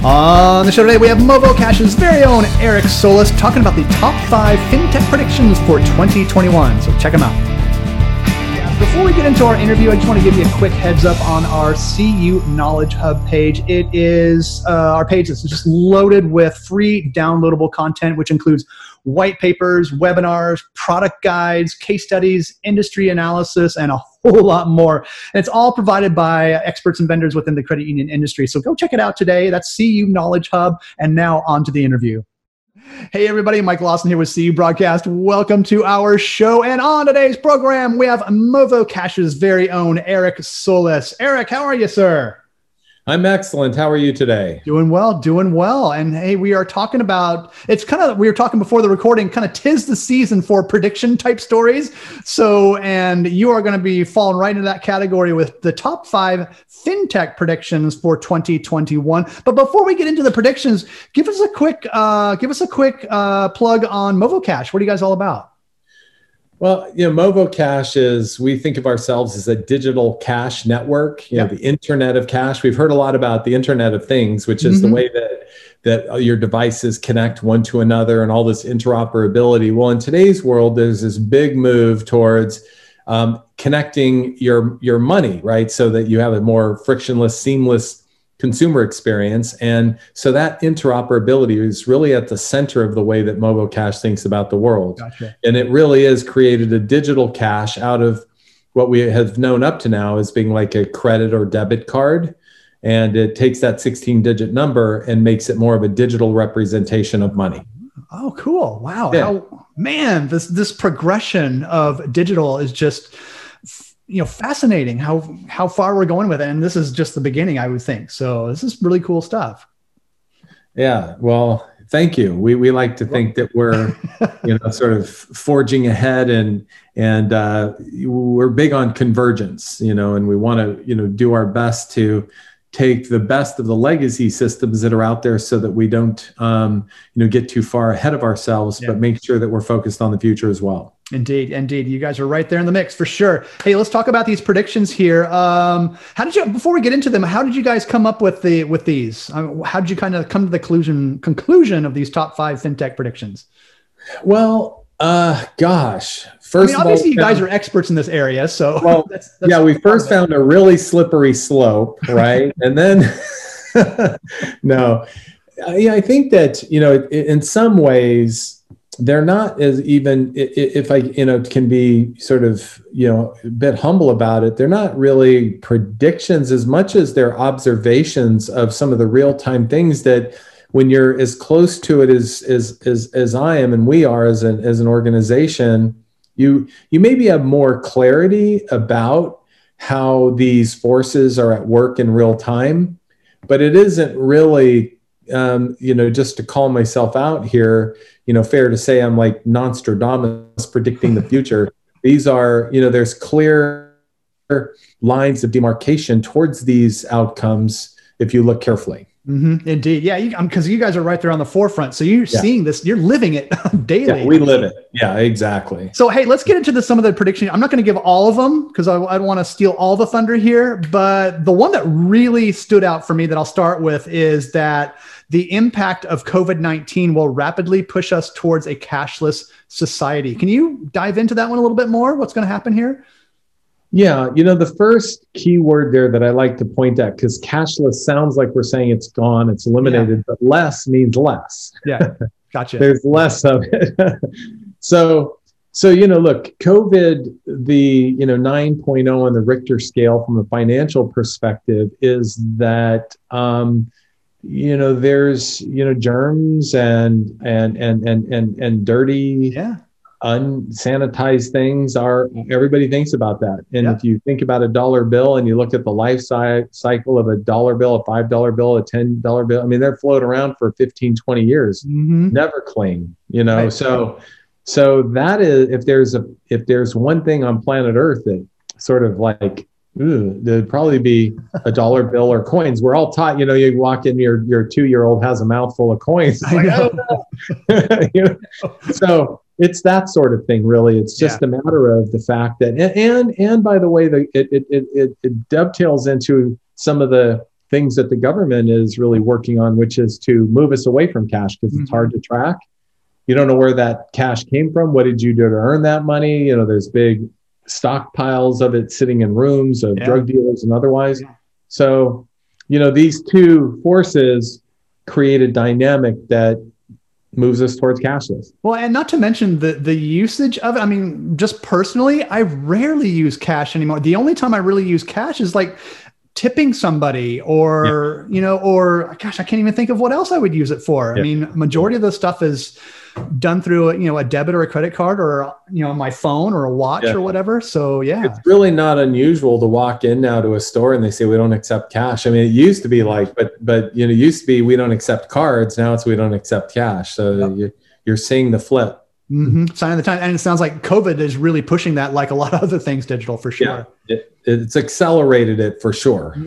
On the show today, we have MovoCash's very own Eric Solis talking about the top 5 fintech predictions for 2021. So check them out. Before we get into our interview, I just want to give you a quick heads up on our CU Knowledge Hub page. It is our page that's just loaded with free downloadable content, which includes white papers, webinars, product guides, case studies, industry analysis, and a whole lot more. And it's all provided by experts and vendors within the credit union industry. So go check it out today. That's CU Knowledge Hub. And now on to the interview. Hey everybody, Mike Lawson here with CU Broadcast. Welcome to our show. And on today's program, we have MovoCash's very own Eric Solis. Eric, how are you, sir? I'm excellent. How are you today? Doing well, doing well. And hey, we are talking about, we were talking before the recording, kind of 'tis the season for prediction type stories. So, and you are going to be falling right into that category with the top 5 fintech predictions for 2021. But before we get into the predictions, give us a quick plug on MovoCash. What are you guys all about? Well, MovoCash is, we think of ourselves as a digital cash network, you know, the Internet of Cash. We've heard a lot about the Internet of Things, which is the way that your devices connect one to another and all this interoperability. Well, in today's world, there's this big move towards connecting your money, right? So that you have a more frictionless, seamless consumer experience. And so that interoperability is really at the center of the way that MovoCash thinks about the world. Gotcha. And it really has created a digital cash out of what we have known up to now as being like a credit or debit card. And it takes that 16-digit number and makes it more of a digital representation of money. Oh, cool. Wow. Yeah. This progression of digital is just fascinating how far we're going with it. And this is just the beginning, I would think. So this is really cool stuff. Yeah. Well, thank you. We like to think that we're, sort of forging ahead and we're big on convergence, and we want to, do our best to take the best of the legacy systems that are out there so that we don't, get too far ahead of ourselves, but make sure that we're focused on the future as well. Indeed. You guys are right there in the mix for sure. Hey, let's talk about these predictions here. Before we get into them, how did you guys come up with these? How did you kind of come to the conclusion of these top 5 fintech predictions? Well, first of all, obviously you guys are experts in this area. So we first found a really slippery slope, right? And then, I think that, in some ways, they're not as even, if I, can be sort of, a bit humble about it, they're not really predictions as much as they're observations of some of the real-time things that when you're as close to it as I am and we are as an organization, you maybe have more clarity about how these forces are at work in real time, but it isn't really, just to call myself out here, fair to say I'm like Nostradamus predicting the future. These are, there's clear lines of demarcation towards these outcomes if you look carefully. Mm-hmm. Indeed. Yeah, because you guys are right there on the forefront. So you're seeing this, you're living it daily. Yeah, we live it. Yeah, exactly. So, hey, let's get into some of the predictions. I'm not going to give all of them because I don't want to steal all the thunder here. But the one that really stood out for me that I'll start with is that the impact of COVID-19 will rapidly push us towards a cashless society. Can you dive into that one a little bit more? What's going to happen here? Yeah, the first key word there that I like to point at, because cashless sounds like we're saying it's gone, it's eliminated, but less means less. Yeah, gotcha. There's less of it. So, look, COVID, the, 9.0 on the Richter scale from a financial perspective is that, there's, germs and dirty, unsanitized things everybody thinks about that. And if you think about a dollar bill and you look at the life cycle of a dollar bill, a $5 bill, a $10 bill, I mean, they're floating around for 15, 20 years, never clean, Right. So that is, if there's one thing on planet Earth that sort of like, there'd probably be a dollar bill or coins. We're all taught, you walk in, your 2-year-old has a mouthful of coins. So it's that sort of thing, really. It's just a matter of the fact that, and by the way, it dovetails into some of the things that the government is really working on, which is to move us away from cash because it's hard to track. You don't know where that cash came from. What did you do to earn that money? You know, there's big stockpiles of it sitting in rooms of drug dealers and otherwise. So, you know, these two forces create a dynamic that moves us towards cashless. Well, and not to mention the usage of it. I mean, just personally, I rarely use cash anymore. The only time I really use cash is like tipping somebody or, you know, or gosh, I can't even think of what else I would use it for. I mean, majority of the stuff is done through, you know, a debit or a credit card or, you know, my phone or a watch or whatever. So it's really not unusual to walk in now to a store and they say, we don't accept cash. I mean, it used to be like, but, you know, it used to be, we don't accept cards. Now it's, we don't accept cash. So you're seeing the flip. Sign of the time. And it sounds like COVID is really pushing that, like a lot of other things digital for sure. Yeah, it's accelerated it for sure.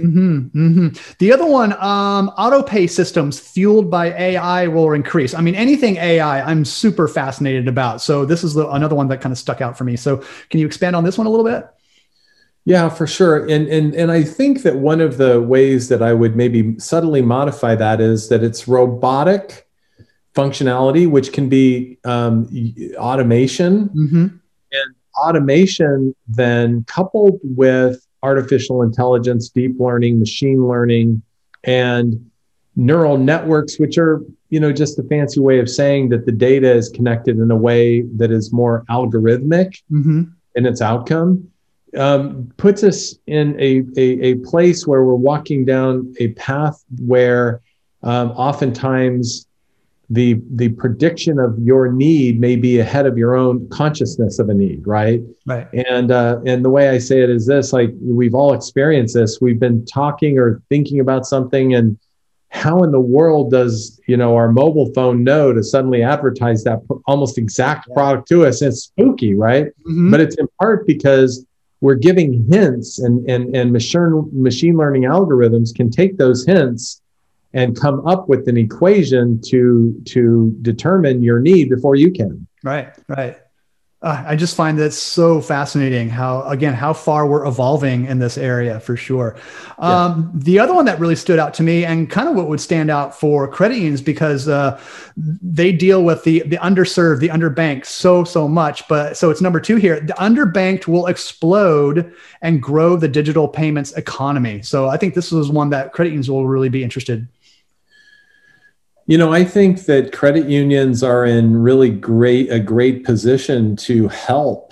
The other one, auto pay systems fueled by AI will increase. I mean, anything AI, I'm super fascinated about. So this is another one that kind of stuck out for me. So can you expand on this one a little bit? Yeah, for sure. And I think that one of the ways that I would maybe subtly modify that is that it's robotic functionality, which can be automation. And automation then coupled with artificial intelligence, deep learning, machine learning, and neural networks, which are, you know, just a fancy way of saying that the data is connected in a way that is more algorithmic in its outcome, puts us in a place where we're walking down a path where oftentimes the prediction of your need may be ahead of your own consciousness of a need, right? And the way I say it is this: like, we've all experienced this. We've been talking or thinking about something, and how in the world does, you know, our mobile phone know to suddenly advertise that almost exact product to us? It's spooky, right? But it's in part because we're giving hints, and machine learning algorithms can take those hints and come up with an equation to determine your need before you can. Right. I just find that so fascinating how far we're evolving in this area for sure. The other one that really stood out to me, and kind of what would stand out for credit unions, because they deal with the underserved, the underbanked so much. But so it's number 2 here. The underbanked will explode and grow the digital payments economy. So I think this is one that credit unions will really be interested. You know, I think that credit unions are in really a great position to help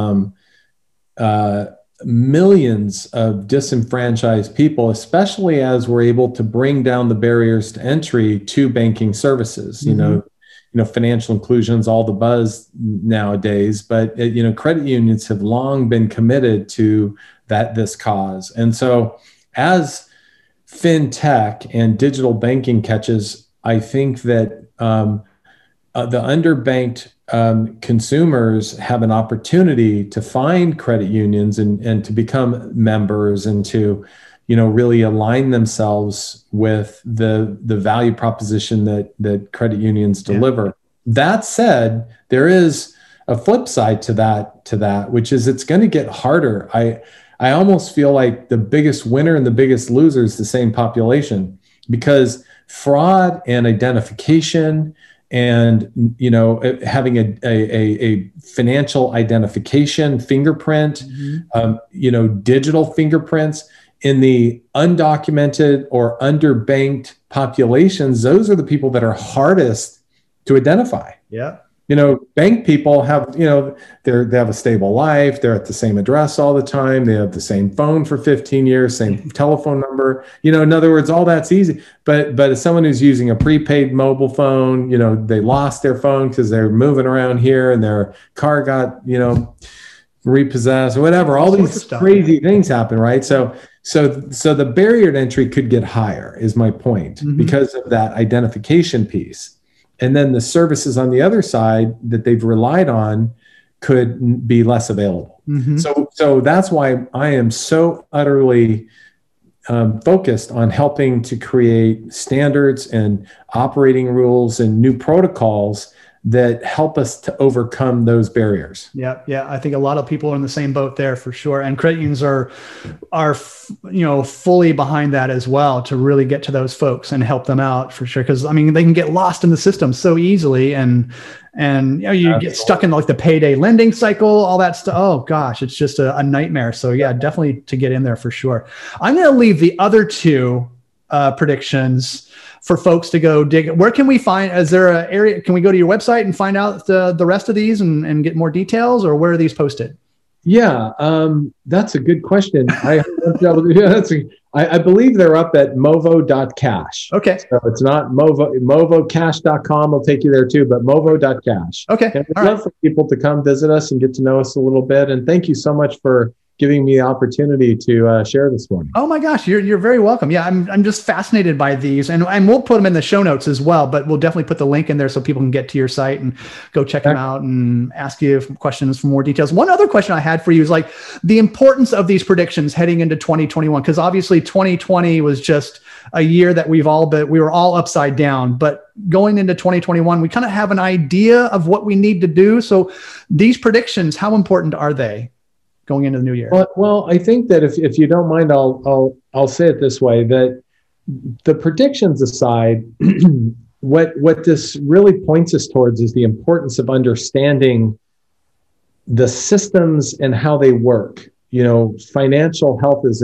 millions of disenfranchised people, especially as we're able to bring down the barriers to entry to banking services. You know, financial inclusion's all the buzz nowadays, but you know, credit unions have long been committed to this cause. And so, as fintech and digital banking catches, I think that the underbanked consumers have an opportunity to find credit unions and to become members and to, you know, really align themselves with the value proposition that credit unions deliver. That said, there is a flip side to that, which is it's going to get harder. I almost feel like the biggest winner and the biggest loser is the same population, because fraud and identification and, you know, having a financial identification fingerprint, you know, digital fingerprints in the undocumented or underbanked populations, those are the people that are hardest to identify. You know, bank people have, you know, they have a stable life. They're at the same address all the time. They have the same phone for 15 years, same telephone number. You know, in other words, all that's easy. But as someone who's using a prepaid mobile phone, you know, they lost their phone because they're moving around here and their car got, you know, repossessed or whatever. All these crazy things happen, right? So the barrier to entry could get higher, is my point, because of that identification piece. And then the services on the other side that they've relied on could be less available. So that's why I am so utterly focused on helping to create standards and operating rules and new protocols that help us to overcome those barriers. Yeah, yeah. I think a lot of people are in the same boat there for sure, and credit unions are fully behind that as well to really get to those folks and help them out for sure. Because I mean, they can get lost in the system so easily, and you get stuck in like the payday lending cycle, all that stuff. Oh gosh, it's just a nightmare. So yeah, definitely to get in there for sure. I'm going to leave the other two predictions for folks to go dig. Where can we find, is there an area, can we go to your website and find out the rest of these and get more details, or where are these posted? Yeah, that's a good question. I believe they're up at movo.cash. Okay. So it's not movocash.com will take you there too, but movo.cash. Okay. And we'd love for people to come visit us and get to know us a little bit. And thank you so much for giving me the opportunity to share this morning. Oh my gosh, you're very welcome. Yeah, I'm just fascinated by these, and we'll put them in the show notes as well. But we'll definitely put the link in there so people can get to your site and go check them out and ask you questions for more details. One other question I had for you is like the importance of these predictions heading into 2021, because obviously 2020 was just a year that we were all upside down. But going into 2021, we kind of have an idea of what we need to do. So these predictions, how important are they going into the new year? Well, I think that if you don't mind, I'll say it this way, that the predictions aside, what this really points us towards is the importance of understanding the systems and how they work. You know, financial health is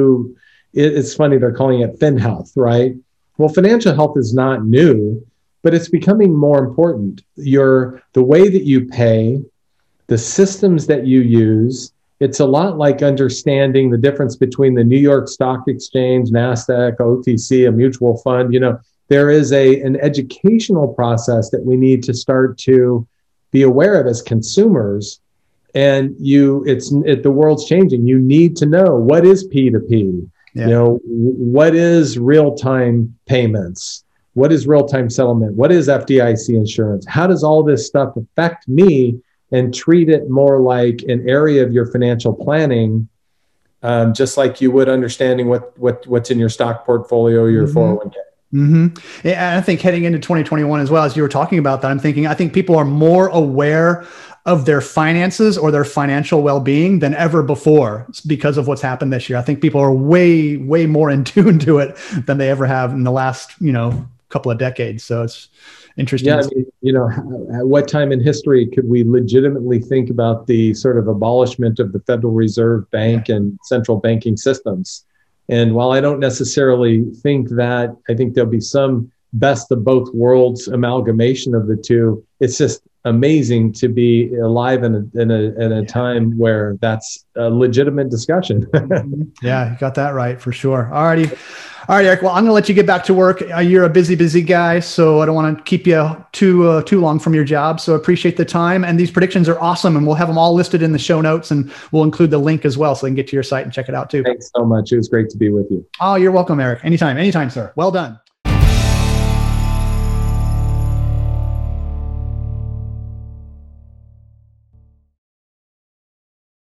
it's funny, they're calling it FinHealth, right? Well, financial health is not new, but it's becoming more important. The way that you pay, the systems that you use, it's a lot like understanding the difference between the New York Stock Exchange, NASDAQ, OTC, a mutual fund. You know, there is an educational process that we need to start to be aware of as consumers. And the world's changing. You need to know, what is P2P? Yeah. You know, what is real-time payments? What is real-time settlement? What is FDIC insurance? How does all this stuff affect me? And treat it more like an area of your financial planning, just like you would understanding what's in your stock portfolio or your 401k. Mm-hmm. Yeah, I think heading into 2021 as well, as you were talking about that, I think people are more aware of their finances or their financial well-being than ever before because of what's happened this year. I think people are way, way more in tune to it than they ever have in the last, couple of decades. So it's interesting. Yeah, I mean, at what time in history could we legitimately think about the sort of abolishment of the Federal Reserve Bank and central banking systems? And while I don't necessarily think that, I think there'll be some best of both worlds amalgamation of the two. It's just amazing to be alive in a time where that's a legitimate discussion. Yeah, you got that right for sure. All right, Eric. Well, I'm going to let you get back to work. You're a busy guy, so I don't want to keep you too long from your job. So I appreciate the time. And these predictions are awesome, and we'll have them all listed in the show notes, and we'll include the link as well, so they can get to your site and check it out too. Thanks so much. It was great to be with you. Oh, you're welcome, Eric. Anytime, sir. Well done.